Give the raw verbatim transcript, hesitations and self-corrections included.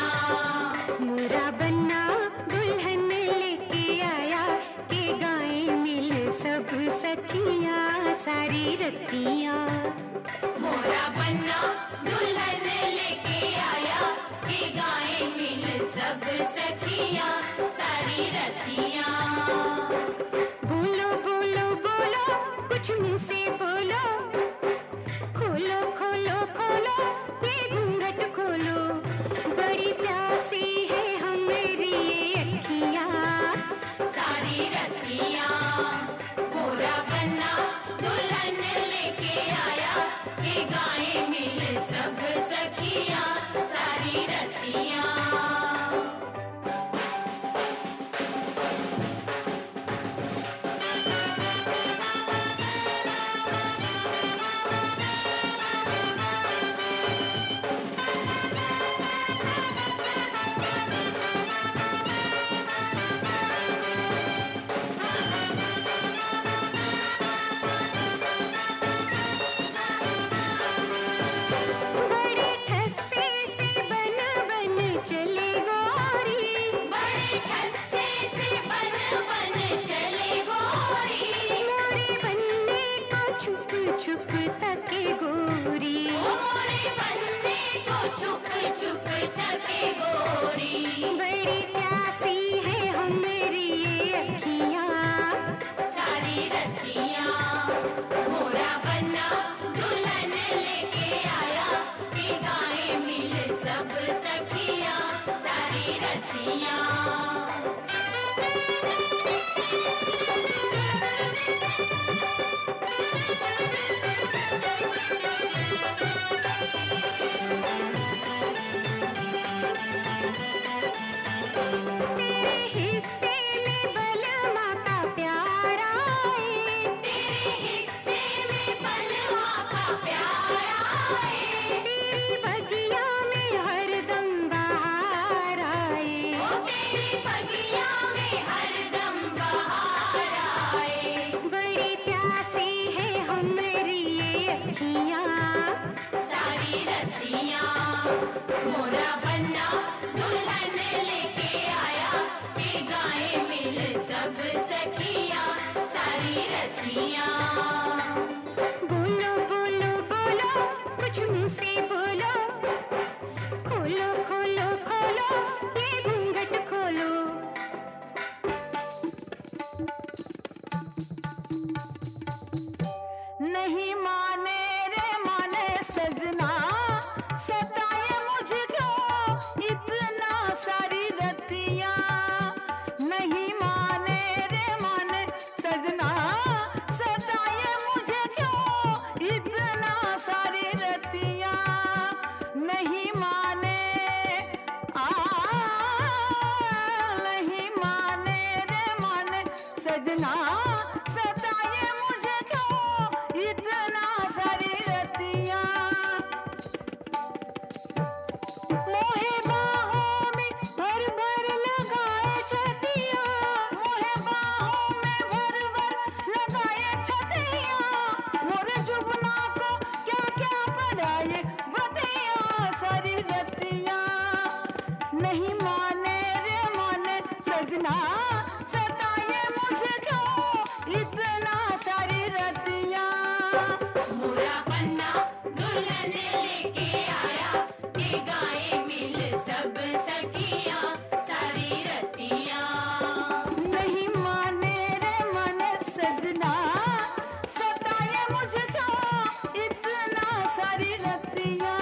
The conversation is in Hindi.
मोरा बन्ना दुल्हन लेके आया के गाए मिल सब सखियां सारी रतियां। मोरा बन्ना दुल्हन लेके आया के गाए मिल सब सखियां सारी रतियां। बोलो बोलो बोलो कुछ मुंह से बोलो, खोलो खोलो खोलो ये घूंघट खोलो, बड़ी प्यासी है हमारी ये अखियां सारी रतियां। मोरा बन्ना दुल्हन लेके आया के गाए मिल सब सखियां सारी रतियां। बड़े ठस्से से बन बन चले गोरी, बड़े ठस्से से बन बन चले गोरी। मोरे बन्ने को छुप छुप तके गोरी, मोरे बन्ने को छुप छुप तके गोरी। बड़ी प्यासी है हमारी ये अखियां सारी रतियां। मोरा बन्ना दुल्हन लेके आया के गाए मिल सब सखियां सारी रतियां। तेरे हिस्से में बलमा का प्यार आए, तेरे हिस्से में बलवा का प्यार आए। तेरी बगिया में हरदम बहार आए, ओ तेरी बगिया में हरदम बहार आए। बड़ी प्यासी है हमारी ये अखियां सारी रतियां। मोरा बन्ना दुल्हन लेके आया के गाए मिल सब सखियां सारी रतियां। बोलो बोलो बोलो कुछ मुंह से बोलो, खोलो खोलो खोलो ये घूंघट खोलो। नहीं माने रे माने सजना, सताए मुझको इतना सारी रतियां। नहीं माने रे माने सजना, सताए मुझको इतना सारी रतियां। नहीं माने आ नहीं माने रे माने सजना, सताए मुझको इतना सारी रतियां। मोहे बाहों में भर भर लगाए छतियां, मोहे बाहों में भर भर लगाए छतियां। मोरे जुबना को क्या क्या पढ़ाए बतियां सारी रतियां। नहीं माने रे माने सजना, सताए मुझको इतना सारी रतियां। मोरा बन्ना दुल्हन लेके आया के गाए मिल सब सखियां सारी रतियां। नहीं माने रे माने सजना, सताए मुझको इतना सारी रतियां।